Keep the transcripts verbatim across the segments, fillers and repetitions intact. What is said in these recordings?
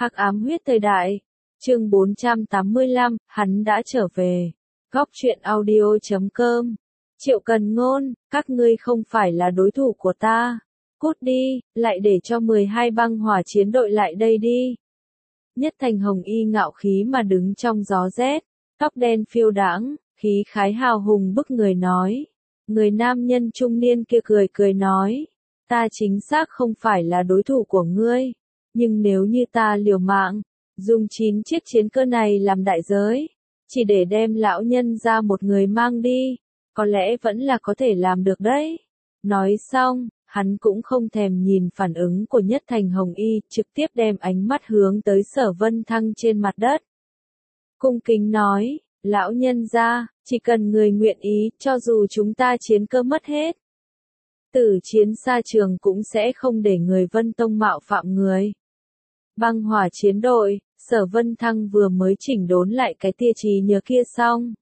Hắc ám huyết thời đại. Chương bốn trăm tám mươi lăm, hắn đã trở về. Góc truyện audio chấm com. Triệu Cần Ngôn, các ngươi không phải là đối thủ của ta. Cút đi, lại để cho mười hai băng hỏa chiến đội lại đây đi. Nhất Thành Hồng Y ngạo khí mà đứng trong gió rét, tóc đen phiêu đãng, khí khái hào hùng bức người nói. Người nam nhân trung niên kia cười cười nói, ta chính xác không phải là đối thủ của ngươi, nhưng nếu như ta liều mạng, dùng chín chiếc chiến cơ này làm đại giới, chỉ để đem lão nhân ra một người mang đi, có lẽ vẫn là có thể làm được đấy. Nói xong, hắn cũng không thèm nhìn phản ứng của Nhất Thành Hồng Y, trực tiếp đem ánh mắt hướng tới Sở Vân Thăng trên mặt đất. Cung kính nói, lão nhân ra, chỉ cần người nguyện ý, cho dù chúng ta chiến cơ mất hết. Tử chiến xa trường cũng sẽ không để người Vân Tông mạo phạm người. Băng hỏa chiến đội, Sở Vân Thăng vừa mới chỉnh đốn lại cái tia trí nhớ kia xong.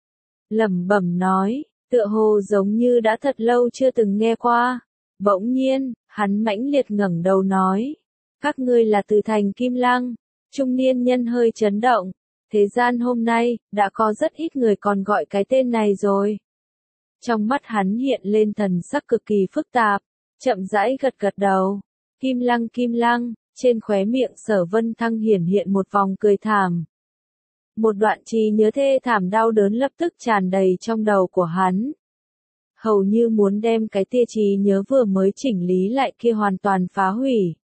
Lẩm bẩm nói, tựa hồ giống như đã thật lâu chưa từng nghe qua. Bỗng nhiên, hắn mãnh liệt ngẩng đầu nói, các ngươi là từ thành Kim Lăng. Trung niên nhân hơi chấn động, thế gian hôm nay, đã có rất ít người còn gọi cái tên này rồi. Trong mắt hắn hiện lên thần sắc cực kỳ phức tạp, chậm rãi gật gật đầu. Kim Lăng Kim Lăng, trên khóe miệng Sở Vân Thăng hiển hiện một vòng cười thảm. Một đoạn trí nhớ thê thảm đau đớn lập tức tràn đầy trong đầu của hắn. Hầu như muốn đem cái tia trí nhớ vừa mới chỉnh lý lại kia hoàn toàn phá hủy.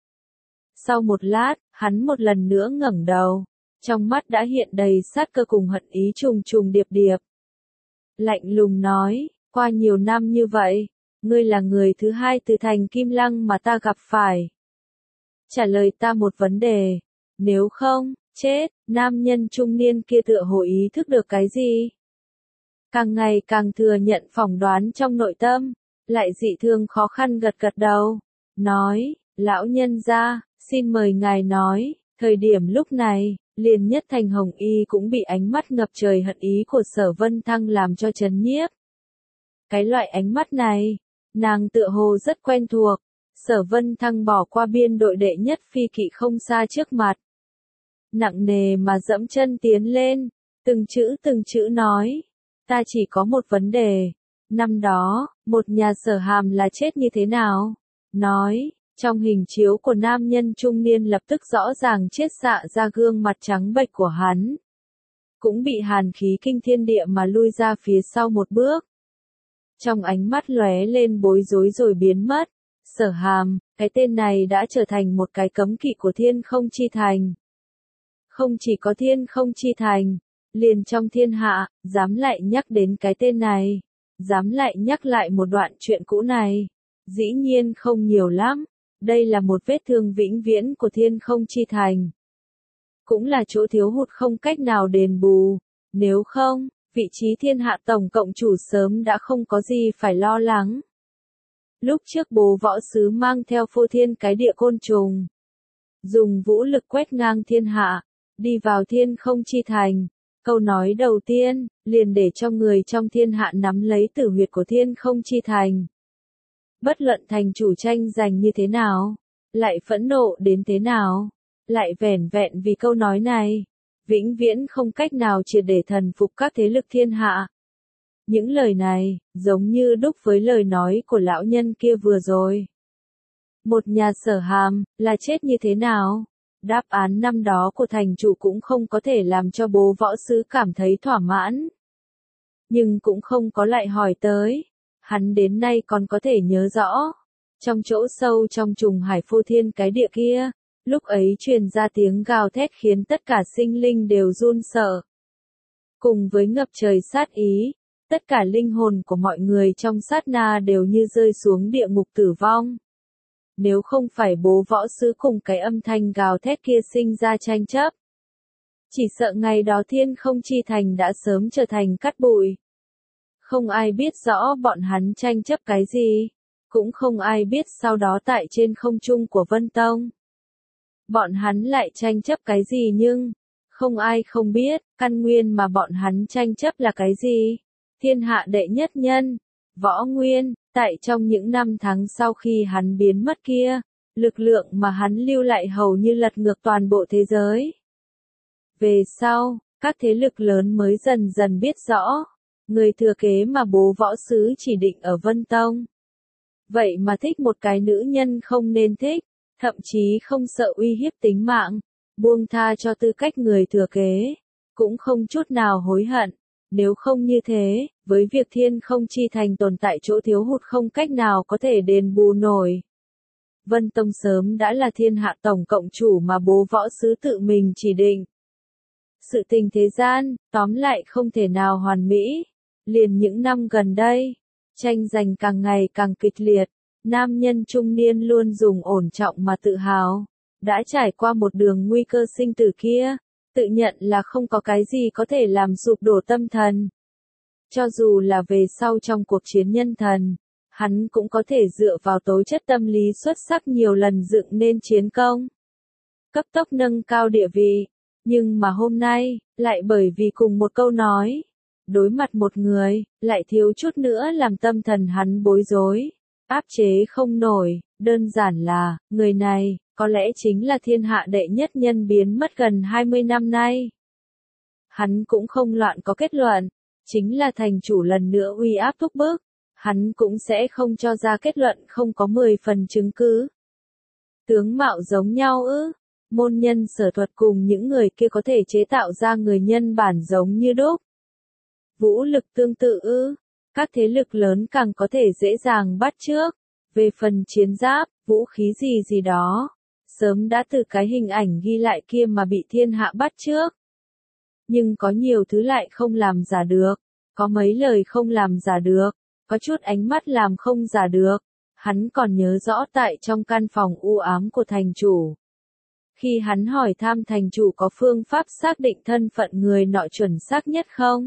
Sau một lát, hắn một lần nữa ngẩng đầu, trong mắt đã hiện đầy sát cơ cùng hận ý trùng trùng điệp điệp. Lạnh lùng nói, qua nhiều năm như vậy, ngươi là người thứ hai từ thành Kim Lăng mà ta gặp phải. Trả lời ta một vấn đề, nếu không, chết. Nam nhân trung niên kia tựa hồ ý thức được cái gì? Càng ngày càng thừa nhận phỏng đoán trong nội tâm, lại dị thường khó khăn gật gật đầu, nói, lão nhân gia, xin mời ngài nói. Thời điểm lúc này, liền Nhất Thành Hồng Y cũng bị ánh mắt ngập trời hận ý của Sở Vân Thăng làm cho chấn nhiếp. Cái loại ánh mắt này, nàng tựa hồ rất quen thuộc. Sở Vân Thăng bỏ qua biên đội đệ nhất phi kỵ không xa trước mặt. Nặng nề mà dẫm chân tiến lên, từng chữ từng chữ nói. Ta chỉ có một vấn đề. Năm đó, một nhà Sở Hàm là chết như thế nào? Nói, trong hình chiếu của nam nhân trung niên lập tức rõ ràng chiết xạ ra gương mặt trắng bệch của hắn. Cũng bị hàn khí kinh thiên địa mà lui ra phía sau một bước. Trong ánh mắt lóe lên bối rối rồi biến mất. Sở Hàm, cái tên này đã trở thành một cái cấm kỵ của Thiên Không Chi Thành. Không chỉ có Thiên Không Chi Thành, liền trong thiên hạ, dám lại nhắc đến cái tên này, dám lại nhắc lại một đoạn chuyện cũ này, dĩ nhiên không nhiều lắm. Đây là một vết thương vĩnh viễn của Thiên Không Chi Thành. Cũng là chỗ thiếu hụt không cách nào đền bù, nếu không, vị trí thiên hạ tổng cộng chủ sớm đã không có gì phải lo lắng. Lúc trước Bố Võ Sứ mang theo phô thiên cái địa côn trùng, dùng vũ lực quét ngang thiên hạ, đi vào Thiên Không Chi Thành. Câu nói đầu tiên, liền để cho người trong thiên hạ nắm lấy tử huyệt của Thiên Không Chi Thành. Bất luận thành chủ tranh giành như thế nào, lại phẫn nộ đến thế nào, lại vẻn vẹn vì câu nói này, vĩnh viễn không cách nào triệt để thần phục các thế lực thiên hạ. Những lời này, giống như đúc với lời nói của lão nhân kia vừa rồi. Một nhà Sở Hàm, là chết như thế nào? Đáp án năm đó của thành chủ cũng không có thể làm cho Bố Võ Sứ cảm thấy thỏa mãn. Nhưng cũng không có lại hỏi tới. Hắn đến nay còn có thể nhớ rõ. Trong chỗ sâu trong trùng hải phô thiên cái địa kia, lúc ấy truyền ra tiếng gào thét khiến tất cả sinh linh đều run sợ. Cùng với ngập trời sát ý, tất cả linh hồn của mọi người trong sát na đều như rơi xuống địa ngục tử vong. Nếu không phải Bố Võ Sứ cùng cái âm thanh gào thét kia sinh ra tranh chấp, chỉ sợ ngày đó Thiên Không Chi Thành đã sớm trở thành cát bụi. Không ai biết rõ bọn hắn tranh chấp cái gì, cũng không ai biết sau đó tại trên không trung của Vân Tông. Bọn hắn lại tranh chấp cái gì nhưng, không ai không biết, căn nguyên mà bọn hắn tranh chấp là cái gì. Thiên hạ đệ nhất nhân, Võ Nguyên, tại trong những năm tháng sau khi hắn biến mất kia, Lực lượng mà hắn lưu lại hầu như lật ngược toàn bộ thế giới. Về sau, các thế lực lớn mới dần dần biết rõ, người thừa kế mà bố võ sứ chỉ định ở Vân Tông. Vậy mà thích một cái nữ nhân không nên thích, thậm chí không sợ uy hiếp tính mạng, buông tha cho tư cách người thừa kế, cũng không chút nào hối hận. Nếu không như thế, với việc thiên không chi thành tồn tại chỗ thiếu hụt không cách nào có thể đền bù nổi. Vân Tông sớm đã là thiên hạ tổng cộng chủ mà bố võ sứ tự mình chỉ định. Sự tình thế gian, tóm lại không thể nào hoàn mỹ. Liền những năm gần đây, tranh giành càng ngày càng kịch liệt, nam nhân trung niên luôn dùng ổn trọng mà tự hào. Đã trải qua một đường nguy cơ sinh tử kia, tự nhận là không có cái gì có thể làm sụp đổ tâm thần. Cho dù là về sau trong cuộc chiến nhân thần, hắn cũng có thể dựa vào tố chất tâm lý xuất sắc nhiều lần dựng nên chiến công, cấp tốc nâng cao địa vị. Nhưng mà hôm nay, lại bởi vì cùng một câu nói, đối mặt một người, lại thiếu chút nữa làm tâm thần hắn bối rối, áp chế không nổi. Đơn giản là, người này, có lẽ chính là thiên hạ đệ nhất nhân biến mất gần hai mươi năm nay. Hắn cũng không loạn có kết luận, chính là thành chủ lần nữa uy áp thúc bức, hắn cũng sẽ không cho ra kết luận không có mười phần chứng cứ. Tướng mạo giống nhau ư? Môn nhân sở thuật cùng những người kia có thể chế tạo ra người nhân bản giống như đúc. Vũ lực tương tự ư? Các thế lực lớn càng có thể dễ dàng bắt chước. Về phần chiến giáp, vũ khí gì gì đó, sớm đã từ cái hình ảnh ghi lại kia mà bị thiên hạ bắt chước. Nhưng có nhiều thứ lại không làm giả được, có mấy lời không làm giả được, có chút ánh mắt làm không giả được. Hắn còn nhớ rõ tại trong căn phòng u ám của thành chủ. Khi hắn hỏi thăm thành chủ có phương pháp xác định thân phận người nọ chuẩn xác nhất không?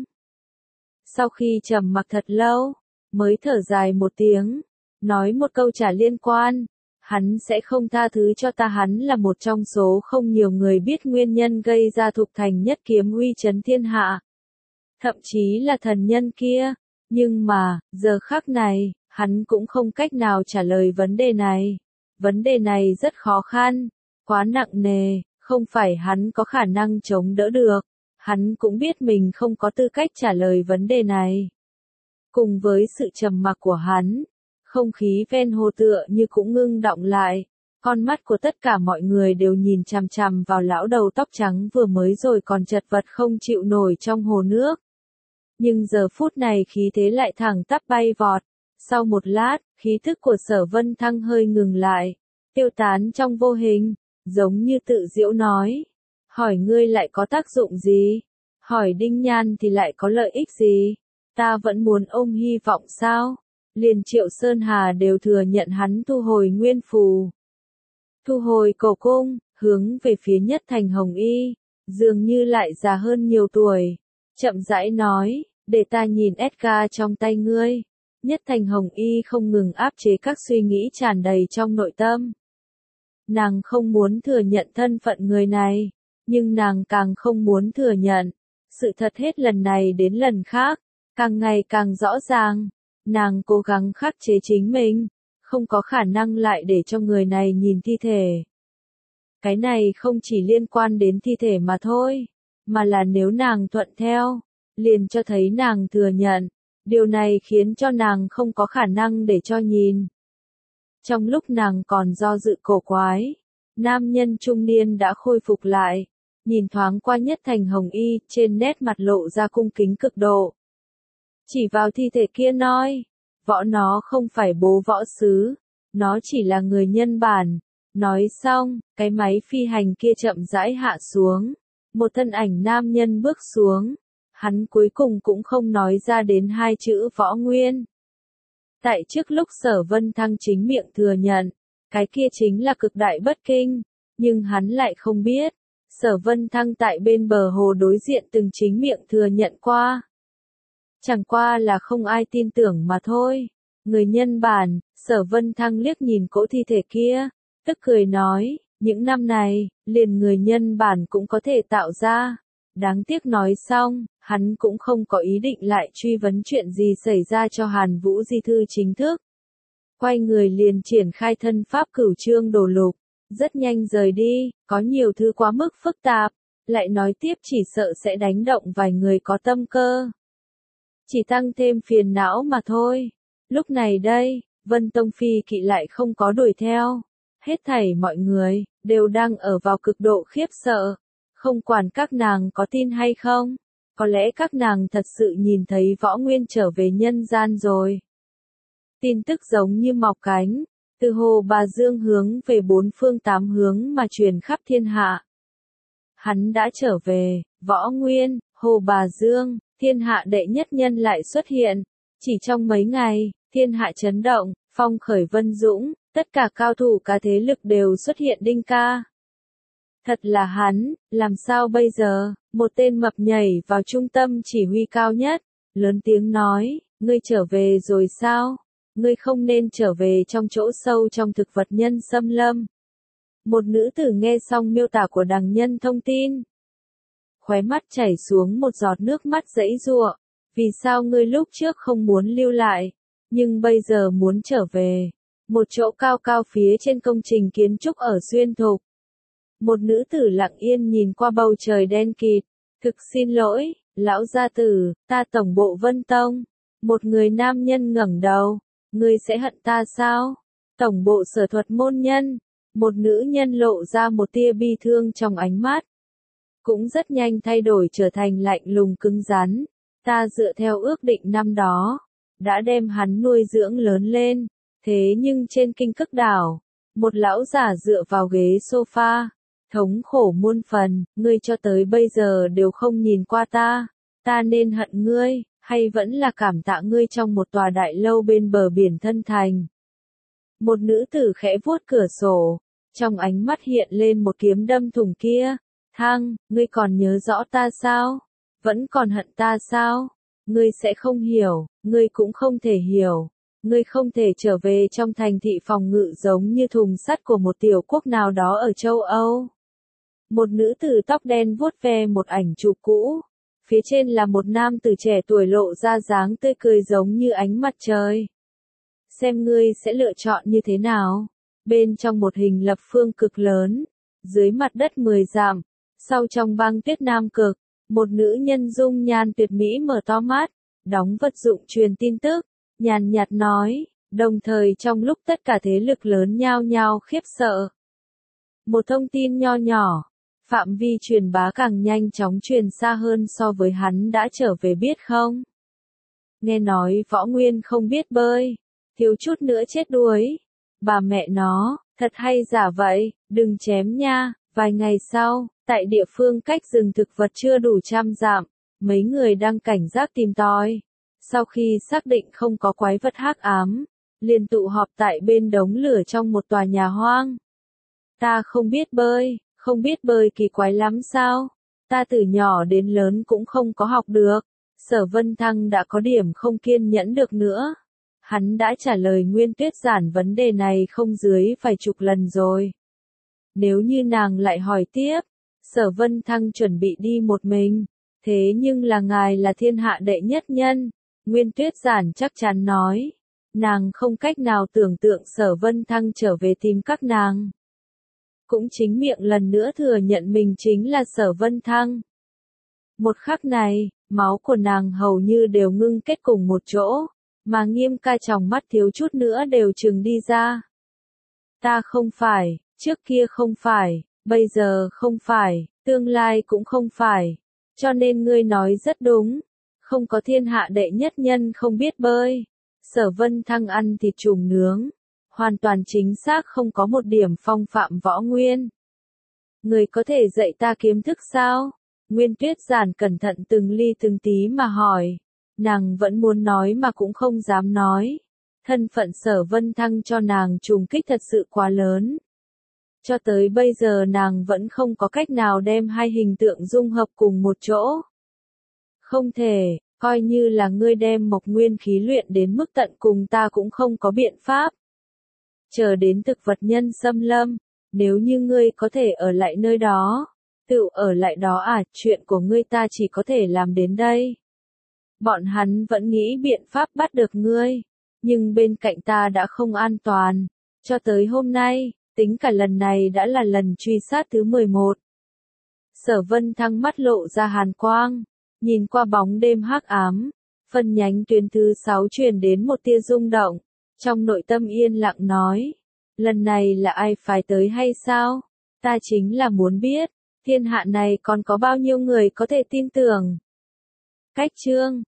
Sau khi trầm mặc thật lâu, mới thở dài một tiếng, nói một câu chả liên quan, hắn sẽ không tha thứ cho ta. Hắn là một trong số không nhiều người biết nguyên nhân gây ra Thục Thành Nhất Kiếm uy chấn thiên hạ. Thậm chí là thần nhân kia, nhưng mà, giờ khắc này, hắn cũng không cách nào trả lời vấn đề này. Vấn đề này rất khó khăn, quá nặng nề, không phải hắn có khả năng chống đỡ được. Hắn cũng biết mình không có tư cách trả lời vấn đề này. Cùng với sự trầm mặc của hắn, không khí ven hồ tựa như cũng ngưng đọng lại. Con mắt của tất cả mọi người đều nhìn chằm chằm vào lão đầu tóc trắng vừa mới rồi còn chật vật không chịu nổi trong hồ nước. Nhưng giờ phút này khí thế lại thẳng tắp bay vọt. Sau một lát, khí thức của Sở Vân Thăng hơi ngừng lại, tiêu tán trong vô hình, giống như tự giễu nói. Hỏi ngươi lại có tác dụng gì? Hỏi Đinh Nhan thì lại có lợi ích gì? Ta vẫn muốn ôm hy vọng sao? Liền Triệu Sơn Hà đều thừa nhận hắn thu hồi nguyên phù. Thu hồi cổ cung, hướng về phía Nhất Thành Hồng Y, dường như lại già hơn nhiều tuổi. Chậm rãi nói, để ta nhìn Edgar trong tay ngươi. Nhất Thành Hồng Y không ngừng áp chế các suy nghĩ tràn đầy trong nội tâm. Nàng không muốn thừa nhận thân phận người này, nhưng nàng càng không muốn thừa nhận. Sự thật hết lần này đến lần khác, càng ngày càng rõ ràng. Nàng cố gắng khắc chế chính mình, không có khả năng lại để cho người này nhìn thi thể. Cái này không chỉ liên quan đến thi thể mà thôi, mà là nếu nàng thuận theo, liền cho thấy nàng thừa nhận. Điều này khiến cho nàng không có khả năng để cho nhìn. Trong lúc nàng còn do dự cổ quái, nam nhân trung niên đã khôi phục lại, nhìn thoáng qua Nhất Thành Hồng Y, trên nét mặt lộ ra cung kính cực độ. Chỉ vào thi thể kia nói, võ nó không phải bố võ sứ, nó chỉ là người nhân bản. Nói xong, cái máy phi hành kia chậm rãi hạ xuống, một thân ảnh nam nhân bước xuống. Hắn cuối cùng cũng không nói ra đến hai chữ võ nguyên. Tại trước lúc Sở Vân Thăng chính miệng thừa nhận, cái kia chính là cực đại bất kinh, nhưng hắn lại không biết, Sở Vân Thăng tại bên bờ hồ đối diện từng chính miệng thừa nhận qua. Chẳng qua là không ai tin tưởng mà thôi. Người nhân bản, Sở Vân Thăng liếc nhìn cỗ thi thể kia, tức cười nói, những năm này, liền người nhân bản cũng có thể tạo ra. Đáng tiếc nói xong, hắn cũng không có ý định lại truy vấn chuyện gì xảy ra cho Hàn Vũ di thư chính thức. Quay người liền triển khai thân pháp cửu trương đồ lục, rất nhanh rời đi, có nhiều thứ quá mức phức tạp, lại nói tiếp chỉ sợ sẽ đánh động vài người có tâm cơ. Chỉ tăng thêm phiền não mà thôi. Lúc này đây, Vân Tông Phi Kỵ lại không có đuổi theo. Hết thảy mọi người, đều đang ở vào cực độ khiếp sợ. Không quản các nàng có tin hay không, có lẽ các nàng thật sự nhìn thấy Võ Nguyên trở về nhân gian rồi. Tin tức giống như mọc cánh, từ Hồ Bà Dương hướng về bốn phương tám hướng mà truyền khắp thiên hạ. Hắn đã trở về, Võ Nguyên, Hồ Bà Dương, thiên hạ đệ nhất nhân lại xuất hiện. Chỉ trong mấy ngày, thiên hạ chấn động, phong khởi vân dũng, tất cả cao thủ cả thế lực đều xuất hiện đinh ca. Thật là hắn, làm sao bây giờ, một tên mập nhảy vào trung tâm chỉ huy cao nhất, lớn tiếng nói, ngươi trở về rồi sao? Ngươi không nên trở về trong chỗ sâu trong thực vật nhân xâm lâm. Một nữ tử nghe xong miêu tả của đằng nhân thông tin. Khóe mắt chảy xuống một giọt nước mắt giãy giụa. Vì sao ngươi lúc trước không muốn lưu lại, nhưng bây giờ muốn trở về? Một chỗ cao cao phía trên công trình kiến trúc ở Xuyên Thục. Một nữ tử lặng yên nhìn qua bầu trời đen kịt. Thực xin lỗi, lão gia tử, ta tổng bộ Vân Tông. Một người nam nhân ngẩng đầu. Ngươi sẽ hận ta sao? Tổng bộ Sở Thuật môn nhân. Một nữ nhân lộ ra một tia bi thương trong ánh mắt. Cũng rất nhanh thay đổi trở thành lạnh lùng cứng rắn. Ta dựa theo ước định năm đó, đã đem hắn nuôi dưỡng lớn lên. Thế nhưng trên Kinh Cức Đảo, một lão giả dựa vào ghế sofa, thống khổ muôn phần, ngươi cho tới bây giờ đều không nhìn qua ta. Ta nên hận ngươi, hay vẫn là cảm tạ ngươi trong một tòa đại lâu bên bờ biển thân thành? Một nữ tử khẽ vuốt cửa sổ, trong ánh mắt hiện lên một kiếm đâm thủng kia. Thăng, ngươi còn nhớ rõ ta sao? Vẫn còn hận ta sao? Ngươi sẽ không hiểu, ngươi cũng không thể hiểu. Ngươi không thể trở về trong thành thị phòng ngự giống như thùng sắt của một tiểu quốc nào đó ở châu Âu. Một nữ tử tóc đen vuốt ve một ảnh chụp cũ. Phía trên là một nam tử trẻ tuổi lộ ra dáng tươi cười giống như ánh mặt trời. Xem ngươi sẽ lựa chọn như thế nào? Bên trong một hình lập phương cực lớn, dưới mặt đất mười dặm, sau trong băng tuyết nam cực, một nữ nhân dung nhan tuyệt mỹ mở to mắt, đóng vật dụng truyền tin tức, nhàn nhạt nói, đồng thời trong lúc tất cả thế lực lớn nhao nhao khiếp sợ. Một thông tin nho nhỏ, phạm vi truyền bá càng nhanh chóng truyền xa hơn so với hắn đã trở về biết không? Nghe nói Võ Nguyên không biết bơi, thiếu chút nữa chết đuối. Bà mẹ nó, thật hay giả vậy, đừng chém nha. Vài ngày sau, tại địa phương cách rừng thực vật chưa đủ trăm dặm, mấy người đang cảnh giác tìm tòi. Sau khi xác định không có quái vật hắc ám, liền tụ họp tại bên đống lửa trong một tòa nhà hoang. Ta không biết bơi, không biết bơi kỳ quái lắm sao? Ta từ nhỏ đến lớn cũng không có học được. Sở Vân Thăng đã có điểm không kiên nhẫn được nữa. Hắn đã trả lời Nguyên Tuyết Giản vấn đề này không dưới vài chục lần rồi. Nếu như nàng lại hỏi tiếp, Sở Vân Thăng chuẩn bị đi một mình. Thế nhưng là ngài là thiên hạ đệ nhất nhân. Nguyên Tuyết Giản chắc chắn nói. Nàng không cách nào tưởng tượng Sở Vân Thăng trở về tìm các nàng. Cũng chính miệng lần nữa thừa nhận mình chính là Sở Vân Thăng. Một khắc này, máu của nàng hầu như đều ngưng kết cùng một chỗ, mà Nghiêm Ca tròng mắt thiếu chút nữa đều trừng đi ra. Ta không phải, trước kia không phải, bây giờ không phải, tương lai cũng không phải. Cho nên ngươi nói rất đúng, không có thiên hạ đệ nhất nhân không biết bơi. Sở Vân Thăng ăn thịt trùng nướng, hoàn toàn chính xác không có một điểm phong phạm Võ Nguyên. Người có thể dạy ta kiếm thức sao? Nguyên Tuyết Giản cẩn thận từng ly từng tí mà hỏi. Nàng vẫn muốn nói mà cũng không dám nói. Thân phận Sở Vân Thăng cho nàng trùng kích thật sự quá lớn. Cho tới bây giờ nàng vẫn không có cách nào đem hai hình tượng dung hợp cùng một chỗ. Không thể, coi như là ngươi đem Mộc Nguyên khí luyện đến mức tận cùng ta cũng không có biện pháp. Chờ đến thực vật nhân xâm lâm, nếu như ngươi có thể ở lại nơi đó, tự ở lại đó à, chuyện của ngươi ta chỉ có thể làm đến đây. Bọn hắn vẫn nghĩ biện pháp bắt được ngươi, nhưng bên cạnh ta đã không an toàn. Cho tới hôm nay, tính cả lần này đã là lần truy sát thứ mười một. Sở Vân Thăng mắt lộ ra hàn quang, nhìn qua bóng đêm hắc ám, phân nhánh tuyến thứ sáu truyền đến một tia rung động, trong nội tâm yên lặng nói, lần này là ai phải tới hay sao? Ta chính là muốn biết, thiên hạ này còn có bao nhiêu người có thể tin tưởng. Cách chương